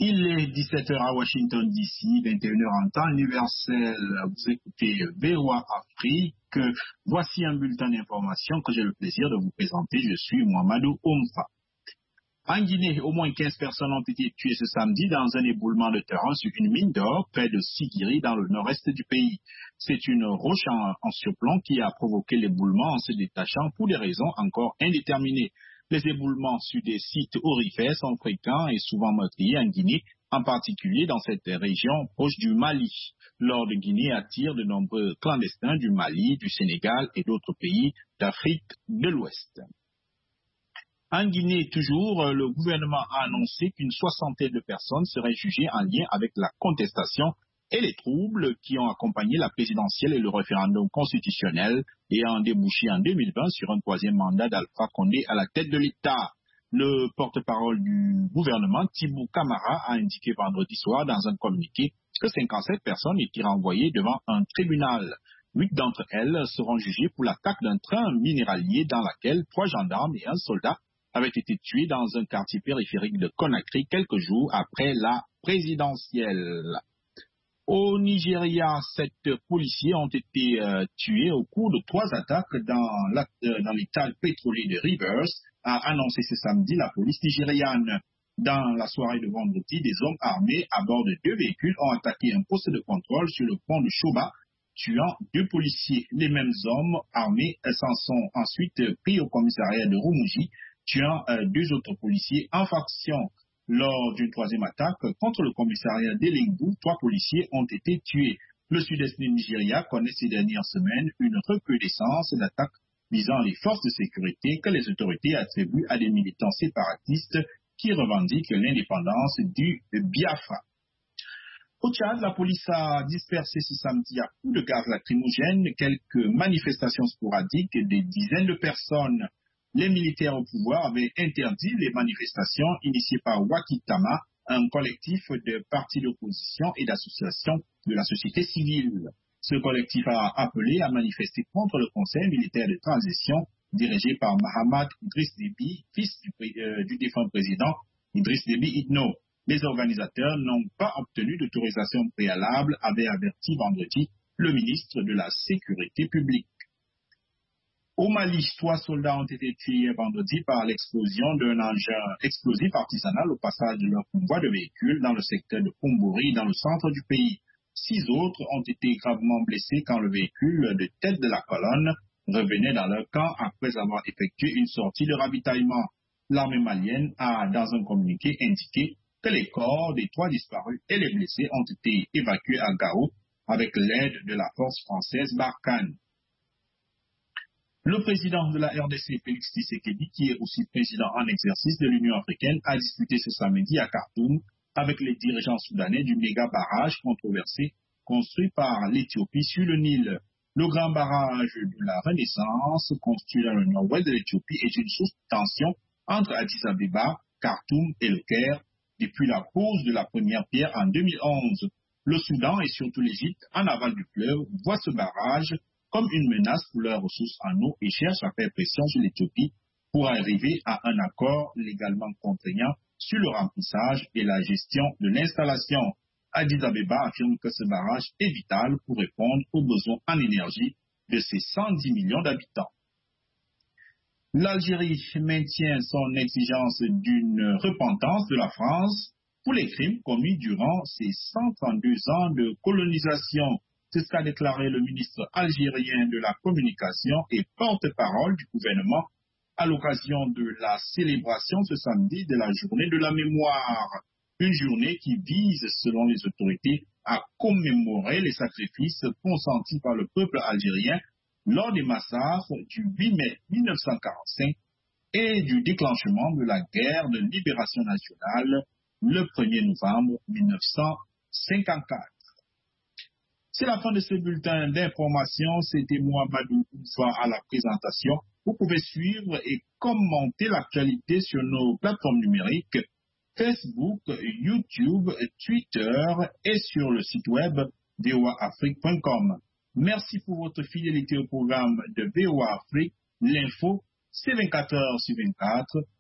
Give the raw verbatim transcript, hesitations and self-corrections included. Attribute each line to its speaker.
Speaker 1: Il est dix-sept heures à Washington, D C, vingt et une heures en temps universel. Vous écoutez V O A Afrique. Voici un bulletin d'information que j'ai le plaisir de vous présenter. Je suis Mohamedou Oumfa. En Guinée, au moins quinze personnes ont été tuées ce samedi dans un éboulement de terrain sur une mine d'or près de Sigiri dans le nord-est du pays. C'est une roche en, en surplomb qui a provoqué l'éboulement en se détachant pour des raisons encore indéterminées. Les éboulements sur des sites aurifères sont fréquents et souvent meurtriers en Guinée, en particulier dans cette région proche du Mali. L'or de Guinée attire de nombreux clandestins du Mali, du Sénégal et d'autres pays d'Afrique de l'Ouest. En Guinée, toujours, le gouvernement a annoncé qu'une soixantaine de personnes seraient jugées en lien avec la contestation et les troubles qui ont accompagné la présidentielle et le référendum constitutionnel ayant débouché en deux mille vingt sur un troisième mandat d'Alpha Condé à la tête de l'État. Le porte-parole du gouvernement, Thibou Camara, a indiqué vendredi soir dans un communiqué que cinquante-sept personnes étaient renvoyées devant un tribunal. Huit d'entre elles seront jugées pour l'attaque d'un train minéralier dans laquelle trois gendarmes et un soldat avaient été tués dans un quartier périphérique de Conakry quelques jours après la présidentielle. Au Nigeria, sept policiers ont été euh, tués au cours de trois attaques dans, la, euh, dans l'état pétrolier de Rivers, a annoncé ce samedi la police nigériane. Dans la soirée de vendredi, des hommes armés à bord de deux véhicules ont attaqué un poste de contrôle sur le pont de Choba, tuant deux policiers. Les mêmes hommes armés s'en sont ensuite pris au commissariat de Roumoudi, tuant euh, deux autres policiers en faction. Lors d'une troisième attaque contre le commissariat d'Elengu, trois policiers ont été tués. Le sud-est du Nigeria connaît ces dernières semaines une recrudescence d'attaques visant les forces de sécurité que les autorités attribuent à des militants séparatistes qui revendiquent l'indépendance du Biafra. Au Tchad, la police a dispersé ce samedi à coups de gaz lacrymogène quelques manifestations sporadiques des dizaines de personnes. Les militaires au pouvoir avaient interdit les manifestations initiées par Wakitama, un collectif de partis d'opposition et d'associations de la société civile. Ce collectif a appelé à manifester contre le conseil militaire de transition dirigé par Mahamat Idriss Déby, fils du, euh, du défunt président Idriss Déby Itno. Les organisateurs n'ont pas obtenu d'autorisation préalable, avait averti vendredi le ministre de la Sécurité publique. Au Mali, trois soldats ont été tués vendredi par l'explosion d'un engin explosif artisanal au passage de leur convoi de véhicules dans le secteur de Kumburi, dans le centre du pays. Six autres ont été gravement blessés quand le véhicule de tête de la colonne revenait dans leur camp après avoir effectué une sortie de ravitaillement. L'armée malienne a, dans un communiqué, indiqué que les corps des trois disparus et les blessés ont été évacués à Gao avec l'aide de la force française Barkhane. Le président de la R D C, Félix Tshisekedi, qui est aussi président en exercice de l'Union africaine, a discuté ce samedi à Khartoum avec les dirigeants soudanais du méga barrage controversé construit par l'Éthiopie sur le Nil. Le grand barrage de la Renaissance, construit dans le nord-ouest de l'Éthiopie, est une source de tension entre Addis Abeba, Khartoum et le Caire depuis la pose de la première pierre en deux mille onze. Le Soudan et surtout l'Égypte, en aval du fleuve, voient ce barrage comme une menace pour leurs ressources en eau et cherchent à faire pression sur l'Éthiopie pour arriver à un accord légalement contraignant sur le remplissage et la gestion de l'installation. Addis Abeba affirme que ce barrage est vital pour répondre aux besoins en énergie de ses cent dix millions d'habitants. L'Algérie maintient son exigence d'une repentance de la France pour les crimes commis durant ses cent trente-deux ans de colonisation. C'est ce qu'a déclaré le ministre algérien de la Communication et porte-parole du gouvernement à l'occasion de la célébration ce samedi de la journée de la mémoire. Une journée qui vise, selon les autorités, à commémorer les sacrifices consentis par le peuple algérien lors des massacres du huit mai mille neuf cent quarante-cinq et du déclenchement de la guerre de libération nationale le premier novembre mille neuf cent cinquante-quatre. C'est la fin de ce bulletin d'information. C'était Mohamedou Oumfa à la présentation. Vous pouvez suivre et commenter l'actualité sur nos plateformes numériques Facebook, YouTube, Twitter et sur le site web v o a afrique point com. Merci pour votre fidélité au programme de V O A Afrique. L'info, c'est vingt-quatre heures sur vingt-quatre.